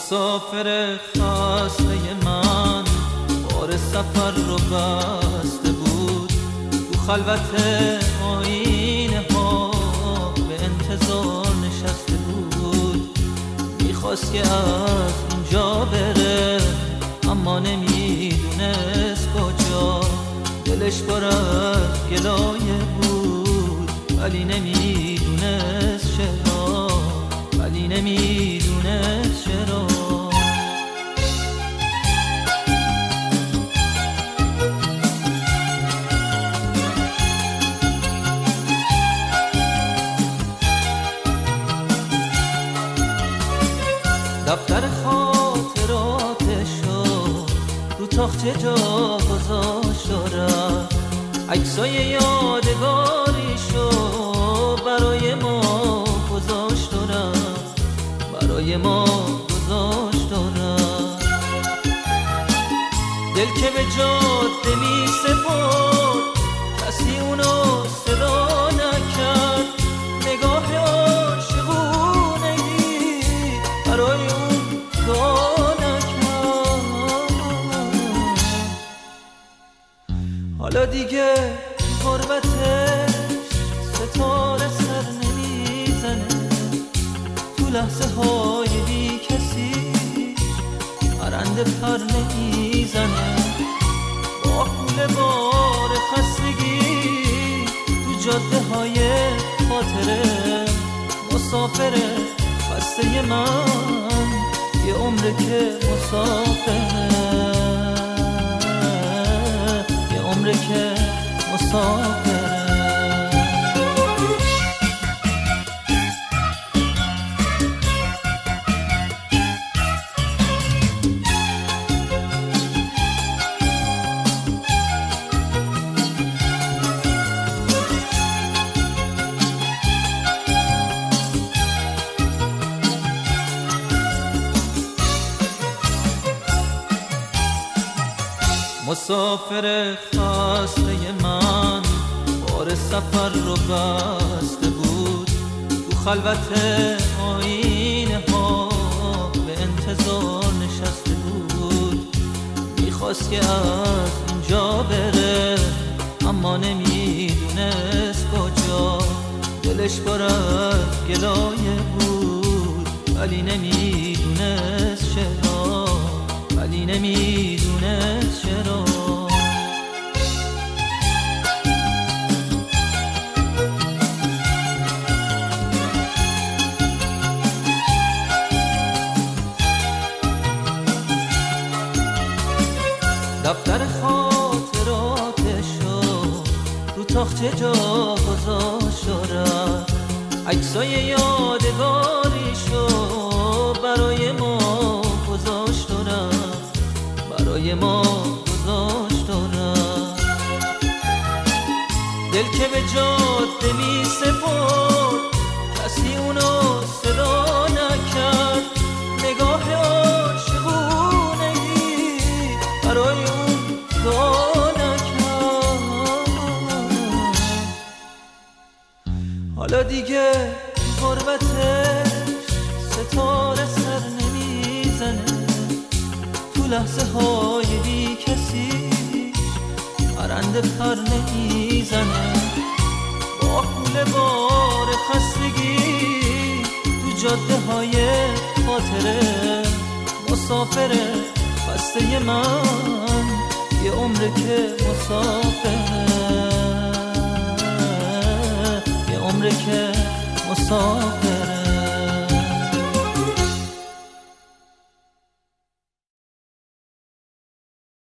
مسافر خسته من بار سفر رو بسته بود، تو خلوت آینه ها به انتظار نشسته بود. میخواست که از اینجا بره اما نمیدونست کجا، دلش پر از گلایه بود ولی نمیدونست چرا، ولی نمیدونست چرا. دفتر خاطراتشو رو تاخچه جا گذاشت و رفت، عکسای یادگاریشو برای ما گذاشت و رفت، برای ما گذاشت و رفت. دل که به جاده می سپرد کسی اونو صدا نکرد، نگاه عاشقونگی برای اون دعا نکرد. حالا دیگه غربتش ستاره سر نمیزنه، تو لحظه های بی کسی پرنده پر نمیزنه. با کول بار خستگی تو جاده های خاطره مسافره خسته من، یه عمره که مسافره، یه عمره که مسافره. مسافر خسته من بار سفر رو بسته بود، تو خلوت آینه ها به انتظار نشسته بود. میخواست که از اینجا بره اما نمیدونست کجا، دلش پر از گلایه بود ولی نمیدونست چرا، ولی نمیدونست چرا. دفتر خاطراتشو رو تاخچه جا گذاشت و رفت، عکسای یادگاریشو برای ما گذاشت و رفت، برای ما گذاشت و رفت. دل که به جاده می سپرد کسی اونو صدا نکرد، نگاه عاشقونگی برای اون دعا نکرد. حالا دیگه غربتش ستاره سر نمیزنه، تو لحظه های بی کسی پرنده پر نمیزنه. با کول بار خستگی تو جاده های خاطره مسافره خسته من، یه عمره که مسافره، یه عمره که مسافره.